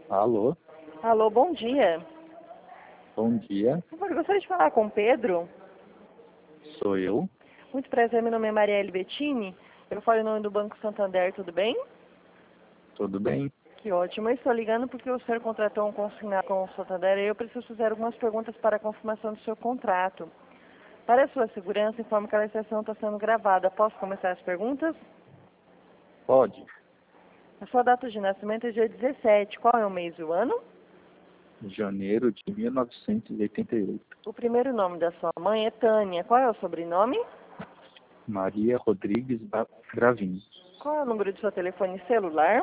Alô, Alô, bom dia. bom dia, Por favor, gostaria de falar com o Pedro. sou eu. Muito prazer, meu nome é Marielle Bettini. Eu falo em nome do Banco Santander, tudo bem? Tudo bem? Que ótimo. Eu estou ligando porque o senhor contratou um consignado com o Santander e eu preciso fazer algumas perguntas para a confirmação do seu contrato. Para a sua segurança, informo que a sessão está sendo gravada. Posso começar as perguntas? Pode. A sua data de nascimento é dia 17. Qual é o mês e o ano? Janeiro de 1988. O primeiro nome da sua mãe é Tânia. Qual é o sobrenome? Maria Rodrigues Gravin. Qual é o número de seu telefone celular?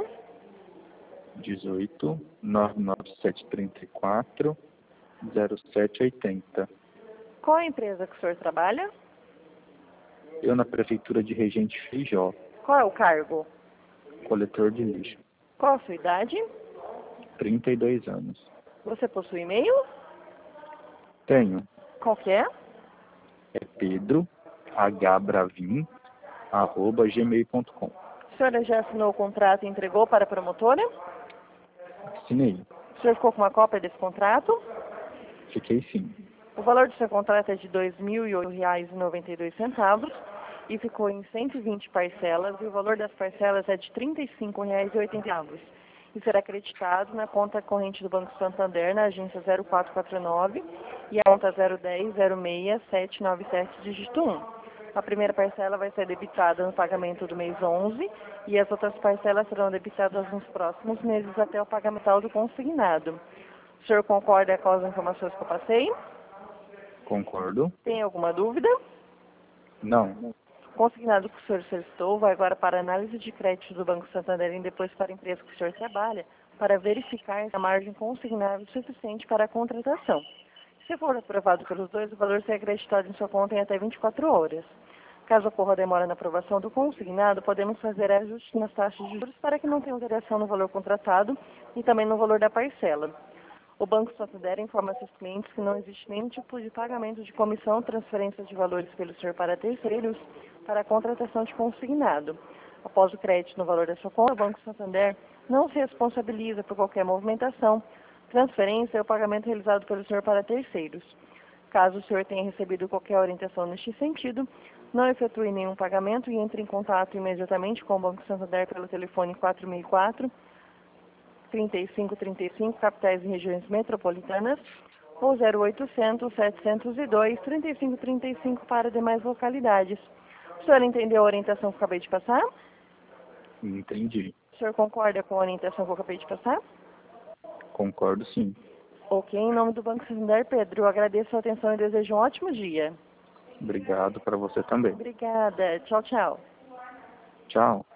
18 99734 0780. Qual é a empresa que o senhor trabalha? Eu na prefeitura de Regente Feijó, Qual é o cargo? coletor de lixo. Qual a sua idade? 32 anos. Você possui e-mail? Tenho. Qual que é? É pedrohbravin@gmail.com. O senhor já assinou o contrato e entregou para a promotora? Assinei. O senhor ficou com uma cópia desse contrato? Fiquei sim. O valor do seu contrato é de R$ 2.008,92 e ficou em 120 parcelas e o valor das parcelas é de R$ 35,80 e será acreditado na conta corrente do Banco Santander na agência 0449 e a conta 010-06-797 dígito 1. A primeira parcela vai ser debitada no pagamento do mês 11 e as outras parcelas serão debitadas nos próximos meses até o pagamento do consignado. O senhor concorda com as informações que eu passei? Concordo? Tem alguma dúvida? Não. O consignado que o senhor solicitou vai agora para a análise de crédito do Banco Santander e depois para a empresa que o senhor trabalha para verificar se a margem consignável é suficiente para a contratação. Se for aprovado pelos dois, o valor será acreditado em sua conta em até 24 horas. Caso ocorra demora na aprovação do consignado, podemos fazer ajustes nas taxas de juros para que não tenha alteração no valor contratado e também no valor da parcela. O Banco Santander informa a seus clientes que não existe nenhum tipo de pagamento de comissão ou transferência de valores pelo senhor para terceiros para a contratação de consignado. Após o crédito no valor da sua conta, o Banco Santander não se responsabiliza por qualquer movimentação, transferência ou pagamento realizado pelo senhor para terceiros. Caso o senhor tenha recebido qualquer orientação neste sentido, não efetue nenhum pagamento e entre em contato imediatamente com o Banco Santander pelo telefone 464-3535, capitais e regiões metropolitanas, ou 0800-702-3535 para demais localidades. O senhor entendeu a orientação que eu acabei de passar? Entendi. O senhor concorda com a orientação que eu acabei de passar? Concordo sim. Ok, em nome do Banco Santander, Pedro, eu agradeço a atenção e desejo um ótimo dia. Obrigado para você também. Obrigada. Tchau, tchau. Tchau.